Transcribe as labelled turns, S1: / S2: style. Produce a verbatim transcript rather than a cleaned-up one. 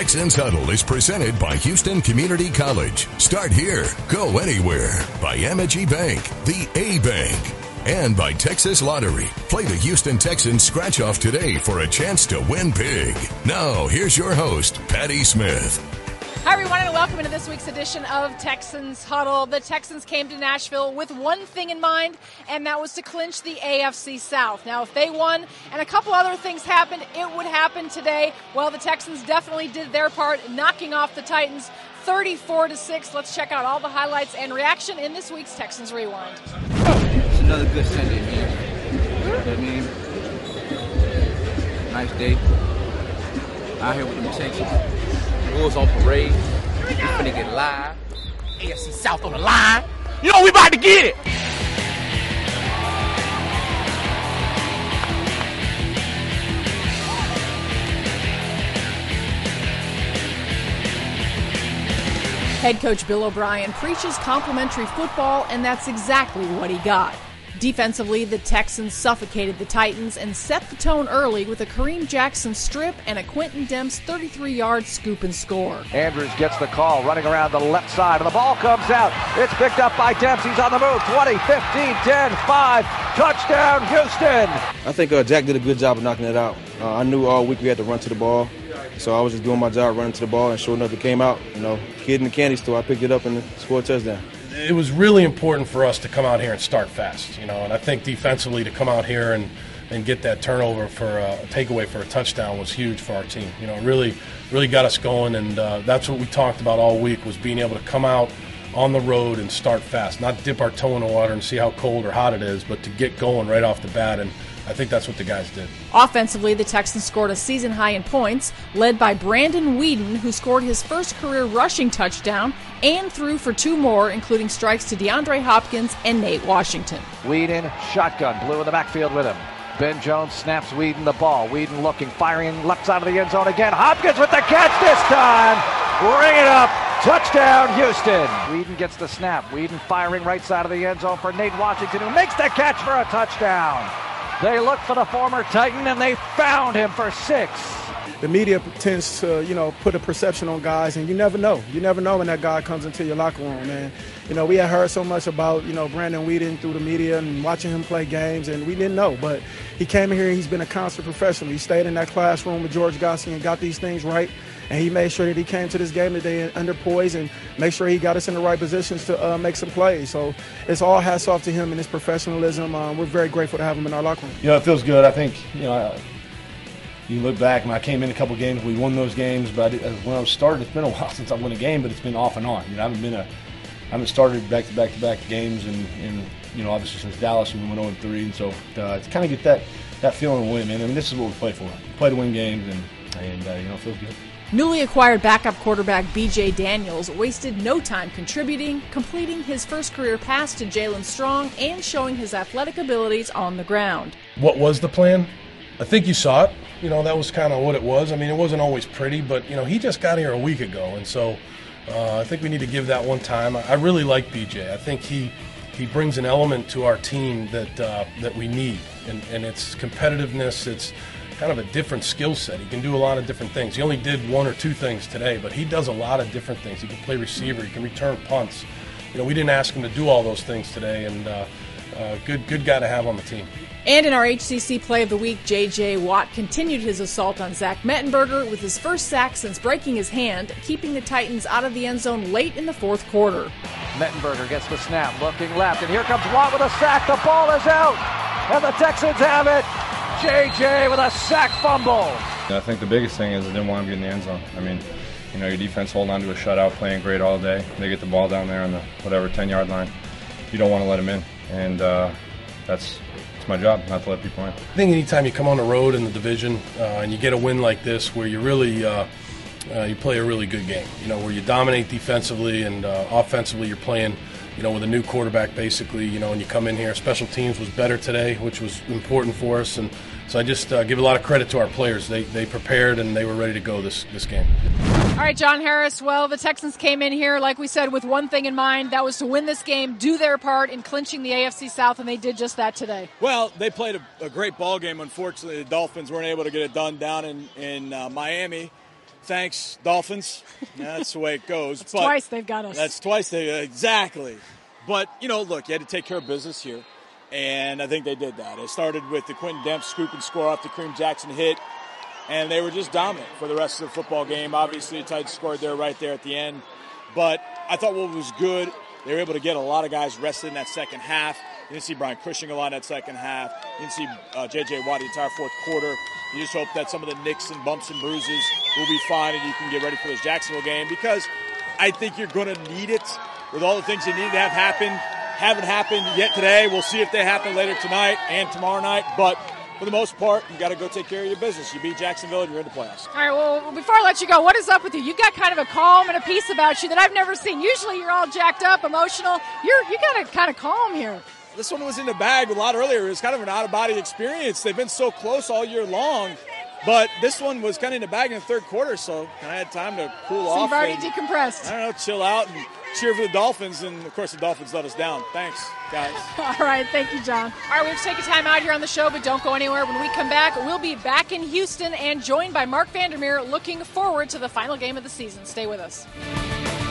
S1: Texans Huddle is presented by Houston Community College. Start here, go anywhere. By Amegy Bank, the A Bank. And by Texas Lottery. Play the Houston Texans scratch-off today for a chance to win big. Now, here's your host, Patty Smith.
S2: Hi, everyone, and welcome into this week's edition of Texans Huddle. The Texans came to Nashville with one thing in mind, and that was to clinch the A F C South. Now, if they won and a couple other things happened, it would happen today. Well, the Texans definitely did their part, knocking off the Titans thirty-four to six. Let's check out all the highlights and reaction in this week's Texans Rewind.
S3: It's another good Sunday, man. You know what I mean? Nice day. Out here with them Texans. Bulls on parade. We finna get live. A F C South on the line. You know we about to get it.
S2: Head coach Bill O'Brien preaches complimentary football, and that's exactly what he got. Defensively, the Texans suffocated the Titans and set the tone early with a Kareem Jackson strip and a Quentin Demps thirty-three-yard scoop and score.
S4: Andrews gets the call, running around the left side, and the ball comes out. It's picked up by Demps. He's on the move. twenty, fifteen, ten, five. Touchdown, Houston!
S5: I think uh, Jack did a good job of knocking it out. Uh, I knew all week we had to run to the ball, so I was just doing my job running to the ball, and sure enough, it came out. You know, kid in the candy store, I picked it up and scored a touchdown.
S6: It was really important for us to come out here and start fast, you know, and I think defensively to come out here and, and get that turnover for a takeaway for a touchdown was huge for our team. You know, it really, really got us going, and uh, that's what we talked about all week, was being able to come out on the road and start fast, not dip our toe in the water and see how cold or hot it is, but to get going right off the bat, and I think that's what the guys did.
S2: Offensively, the Texans scored a season high in points, led by Brandon Weeden, who scored his first career rushing touchdown and threw for two more, including strikes to DeAndre Hopkins and Nate Washington.
S4: Weeden, shotgun, blue in the backfield with him. Ben Jones snaps Weeden the ball. Weeden looking, firing left side of the end zone again. Hopkins with the catch this time. Ring it up. Touchdown, Houston. Weeden gets the snap. Weeden firing right side of the end zone for Nate Washington, who makes the catch for a touchdown. They looked for the former Titan, and they found him for six.
S7: The media tends to, you know, put a perception on guys, and you never know. You never know when that guy comes into your locker room, man. You know, we had heard so much about, you know, Brandon Weeden through the media and watching him play games, and we didn't know. But he came in here, he's been a constant professional. He stayed in that classroom with George Gossett and got these things right. And he made sure that he came to this game today under poise and make sure he got us in the right positions to uh, make some plays. So it's all hats off to him and his professionalism. Um, we're very grateful to have him in our locker room.
S6: You know, it feels good. I think, you know, I, you look back, when I came in a couple games, we won those games. But I, when I was started, it's been a while since I won a game, but it's been off and on. You know, I haven't been a, I haven't started back to back to back games, and, and you know, obviously since Dallas we went oh and three, and so uh, to kind of get that that feeling of win, man. I mean, this is what we play for. We play to win games, and and uh, you know, it feels good.
S2: Newly acquired backup quarterback B J Daniels wasted no time contributing, completing his first career pass to Jalen Strong and showing his athletic abilities on the ground.
S6: What was the plan? I think you saw it. You know, that was kind of what it was. I mean, it wasn't always pretty, but, you know, he just got here a week ago, and so uh, I think we need to give that one time. I really like B J. I think he he brings an element to our team that uh, that we need, and, and it's competitiveness, it's kind of a different skill set. He can do a lot of different things. He only did one or two things today, but he does a lot of different things. He can play receiver. He can return punts. You know, we didn't ask him to do all those things today, and uh, uh, good good guy to have on the team.
S2: And in our H C C Play of the Week, J J. Watt continued his assault on Zach Mettenberger with his first sack since breaking his hand, keeping the Titans out of the end zone late in the fourth quarter.
S4: Mettenberger gets the snap, looking left, and here comes Watt with a sack. The ball is out, and the Texans have it. J J with a sack fumble.
S8: I think the biggest thing is I didn't want him to get in the end zone. I mean, you know, your defense holding on to a shutout, playing great all day. They get the ball down there on the whatever ten-yard line. You don't want to let them in, and uh, that's it's my job not to let people in.
S6: I think anytime you come on the road in the division uh, and you get a win like this, where you really uh, uh, you play a really good game, you know, where you dominate defensively and uh, offensively, you're playing, you know, with a new quarterback basically, you know, and you come in here. Special teams was better today, which was important for us, and so I just uh, give a lot of credit to our players. They they prepared and they were ready to go this this game.
S2: All right, John Harris. Well, the Texans came in here, like we said, with one thing in mind. That was to win this game, do their part in clinching the A F C South, and they did just that today.
S9: Well, they played a, a great ball game. Unfortunately, the Dolphins weren't able to get it done down in, in uh, Miami. thanks, Dolphins. That's the way it goes.
S2: That's
S9: but
S2: twice they've got us.
S9: That's twice they exactly. But, you know, look, you had to take care of business here, and I think they did that. It started with the Quentin Demps scoop and score off the Kareem Jackson hit, and they were just dominant for the rest of the football game. Obviously, the Titans scored there right there at the end. But I thought what was good, they were able to get a lot of guys rested in that second half. You didn't see Brian Cushing a lot in that second half. You didn't see uh, J J. Watt the entire fourth quarter. You just hope that some of the nicks and bumps and bruises will be fine and you can get ready for this Jacksonville game, because I think you're going to need it with all the things you need to have happen. Haven't happened yet today. We'll see if they happen later tonight and tomorrow night. But for the most part, you got to go take care of your business. You beat Jacksonville and you're in the playoffs.
S2: All right, well, before I let you go, what is up with you? You got kind of a calm and a peace about you that I've never seen. Usually you're all jacked up, emotional. You're you got it kind of calm here.
S9: This one was in the bag a lot earlier. It was kind of an out-of-body experience. They've been so close all year long. But this one was kind of in the bag in the third quarter, so I had time to cool
S2: so
S9: off.
S2: You've already
S9: and,
S2: decompressed.
S9: I don't know, chill out and cheer for the Dolphins. And, of course, the Dolphins let us down. Thanks, guys.
S2: All right, thank you, John. All right, we have to take a time out here on the show, but don't go anywhere. When we come back, we'll be back in Houston and joined by Mark Vandermeer, looking forward to the final game of the season. Stay with us.